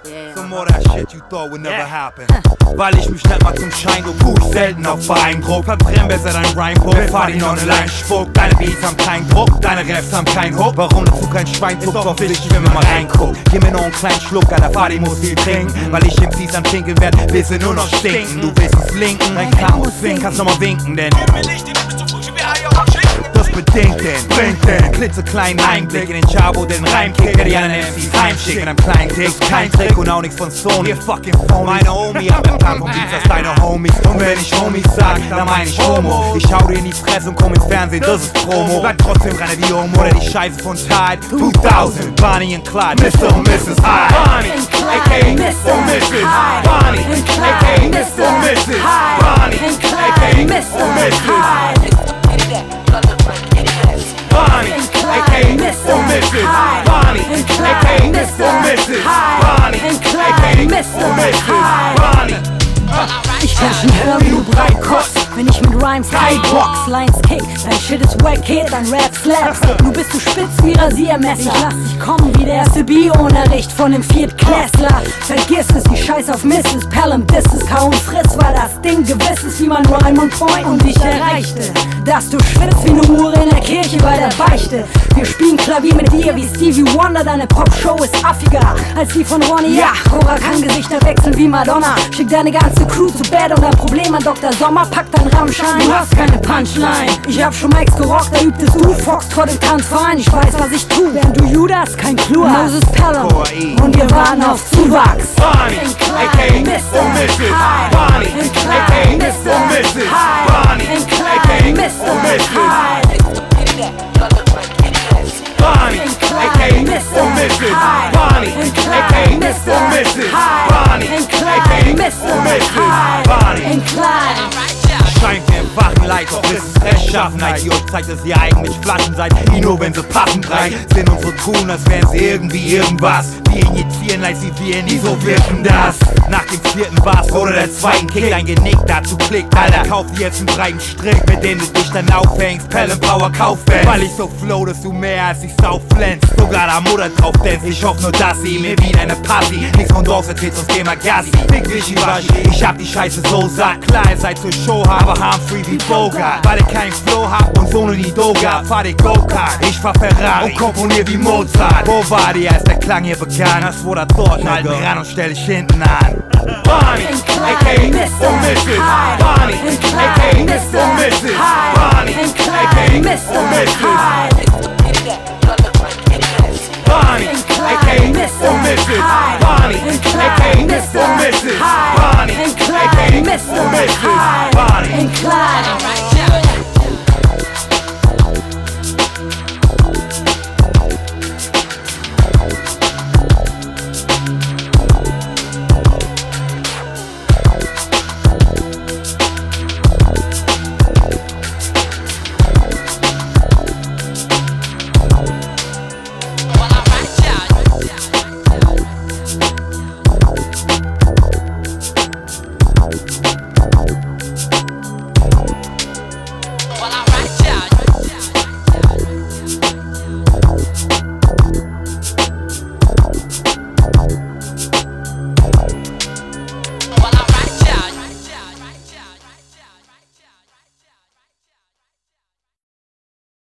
Some more that shit you thought would never happen. Weil ich mich nicht mal zum Schein tu ich selten auf Beeindruck. Verbrenn besser dein Rhyme-Book, fahr die noch ne Line spuck. Deine Beats haben keinen Druck, deine Raps haben keinen Hook. Warum dazu kein Schwein zuckt, doch will ich, wenn man mal reinguckt. Gib mir noch einen kleinen Schluck, Alter, Party muss viel trinken. Weil ich MCs am Pinkeln werd, willst du nur noch stinken. Du willst es linken, dein Klang muss swingen, kannst noch mal winken, denn das bedingt den, bringt den klitzekleinen Einblick in den Chavo, den Reimkick, der die anderen MCs heimschickt mit einem kleinen Dick. Kein Trick und auch nichts von Sony, ihr fucking Phone. Meine Homie hat mehr Plan vom Beats als deine Homies. Und wenn ich Homies sag, dann meine ich Homo. Ich hau dir in die Fresse und komm ins Fernsehen, das ist Promo. Bleib trotzdem rein wie Homo oder die Scheiße von Tide 2000. Bonnie und Clyde, Mr. und Mrs. Hyde. Bonnie, a.k.a. Mr. und Mrs. Hyde. Bonnie, a.k.a. Mr. und Mrs. Hyde. Bonnie, a.k.a. Mr. und Mrs. Hyde. Bonnie, a.k.a. Mr. und Mrs. Hyde. Bonnie, a.k.a. Mr. und Mrs. Hyde. Bonnie, a.k.a. Mr. und Mrs. Hyde. Bonnie. Ich kann schon hören, wie du breit kochst, wenn ich mit Rhymes Skybox, Lines kick. Dein Shit ist wack, Kid, dein Rap slaps. Du bist so spitz wie Rasiermesser. Ich lass dich kommen wie der erste Bio-Unterricht von dem Viertklässler. Vergiss es, die Scheiß auf Mrs. Pelham, Disses, Kau und Friss, weil das Ding gewiss ist, wie man Rhyme und Point und ich erreichte, dass du schwitzt wie ne Hure in der Kirche bei der Beichte. Wir spielen Klavier mit dir wie Stevie Wonder, deine Popshow ist affiger als die von Ronny. Ja, Cora kann Gesichter wechseln wie Madonna. Schick deine ganze Crew zu Bett und ein Problem an Dr. Sommer, pack dein Rammschein. Du hast keine Punchline. Ich hab schon Mikes gerockt, da übt es Foxtrot im Tanzverein. Ich weiß, was ich tu, während du Judas kein Clou hast. Moses Pelham und wir warten auf Zuwachs. Bonnie, a.k.a. Mr. und Mrs. Hyde. Bonnie, a.k.a. Mr. und Mrs. Hyde. Bonnie, a.k.a. Mr. und Mrs. Hyde. Bonnie, a.k.a. Mr. und Mrs. Hyde. Bonnie, a.k.a. Mr. und Mrs. Hyde. Bonnie, a.k.a. Mr. und Mrs. Hyde. Bonnie. Scheint mir im wachen Leid, doch ist es Rechtschaffenheit. Die euch zeigt, dass ihr eigentlich Flaschen seid, die nur wenn sie passend rein sind und so tun, als wären sie irgendwie irgendwas. Wir injizieren, als sie wir nie, so wirken das. Nach dem vierten Bass oder der zweiten Kick, dein Genick dazu klickt, Alter, kauf dir jetzt einen breiten Strick, mit dem du dich dann aufhängst, Pelham Power Kaufband. Weil ich so flow, dass du mehr als die Sau flänzt, sogar da Mutter drauf dance. Ich hoff nur, dass sie mir wieder eine Party, nichts von Dorf erzählt, sonst geh mal Gassi. Fick Wischiwaschi, ich hab die Scheiße so satt, klar, ihr seid zur Show, aber harmfree wie Bogart. Weil ich keinen Flow hab und so nur die Doga, fahr die Go-Kart, ich fahr Ferrari und komponier wie Mozart. Wo war die, als der Klang hier begann? Das wurde dort, halt mir ran und stell dich hinten an. Bonnie, a.k.a. Mr. und Mrs. Hyde. Bonnie, a.k.a. Mr. und Mrs. Hyde. Bonnie, a.k.a. Mr. und Mrs. Hyde. Bonnie,